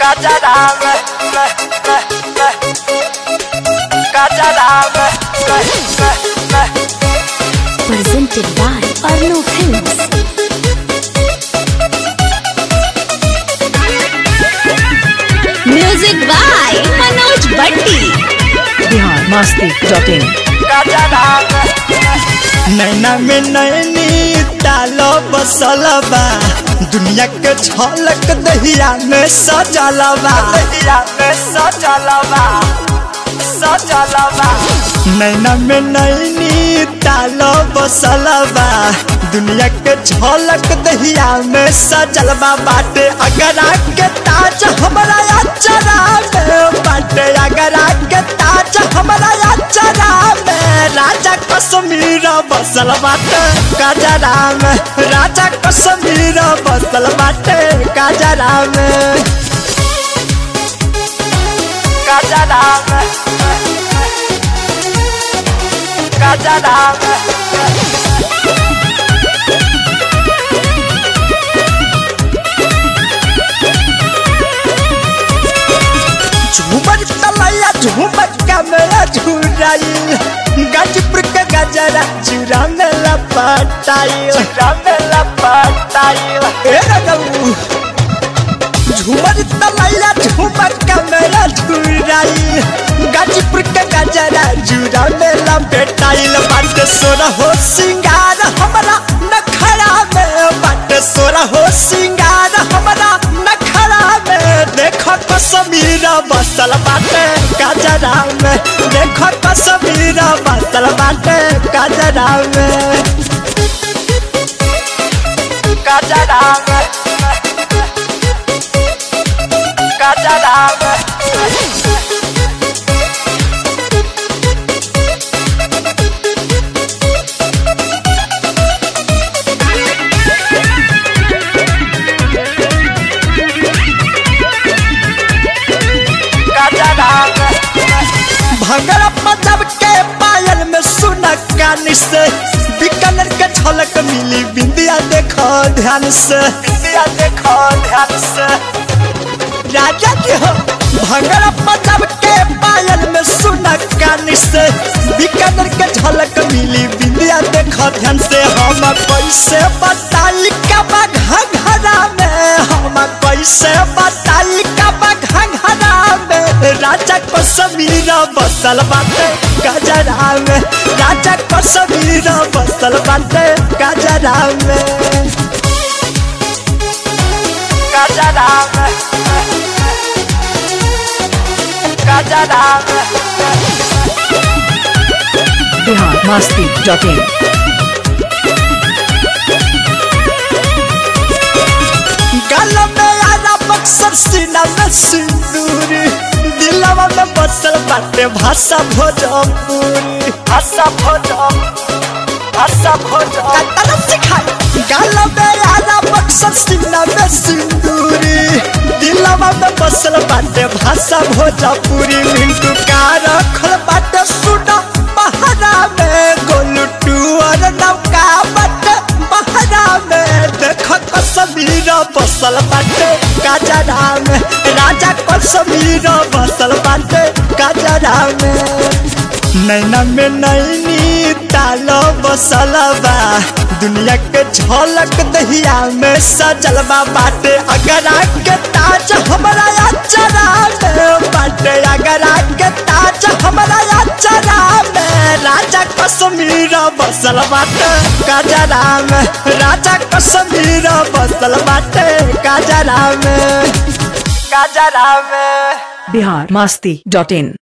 Presented by Arno Films. Music by Manoj Bhatti. biharmasti.in नैना में नैनी तालो बसलबा दुनिया के झलक दहिया में सजलबा नैना में नैनी तालो बसलबा दुनिया के झलक दहिया में सजलबा बाटे अगरा के ताज हमारा अचरा में बाटे अगरा के ताज हमारा अचरा में राजा कश्मीर बसल बाटे काजरा में राजा कश्मीर बसल बाटे काजरा में काजरा में काजरा में झूमर तलैया झूमर का मेरा झुराई गाजीपुर के गजरा चूरा में लपटाई झूमर तलैया झूमर का मेरा झुराई गाजीपुर के गजरा चूरा में लपटाई बाटे सोरा हो सिंगार हमारा नखरा में बाटे सोरा हो सिंगार हमारा नखरा में देखो कश्मीर बसल बाटे काजरा में देखो कश्मीर बसल बाटे काजरा में काजरा में काजरा में भंगड़ा पंजाब के पायल में सुना कान से बीकानेर के झलक मिली बिंदिया देखो ध्यान से राजा की हो भंगड़ा पंजाब के पायल में सुना कान से बीकानेर के झलक मिली बिंदिया देखो ध्यान से हम कैसे बताई का घघरा में हम कैसे बताई का घघरा में राजा कश्मीर बसल बाटे काजरा में राजा कश्मीर बसल बाटे काजरा में काजरा में काजरा में biharmasti.in गल में आला बक्सर सीना में सिंदूरी दिलवा में बसल बाटे भाषा भोजपुरी तरफ सिखाई गल में आला बक्सर सीना में सिंदूरी दिलवा में बसल बाटे भाषा भोजपुरी मिंटू का रखल बाटे सुना बहरा में गोलू टूअर नौका बाटे बहरा में देखो कश्मीर बसल बाटे काजरा में राजा कश्मीर बसल बाटे काजरा में नैना में नैनी तालो बसलबा दुनिया के झलक दहिया में सजलबा बाटे अगरा के ताज हमारा अचरा में बाटे अगरा के ताज हमारा अचरा में राजा कश्मीर बसल बाटे काजरा में राजा कश्मीर बसल बाटे काजरा में biharmasti.in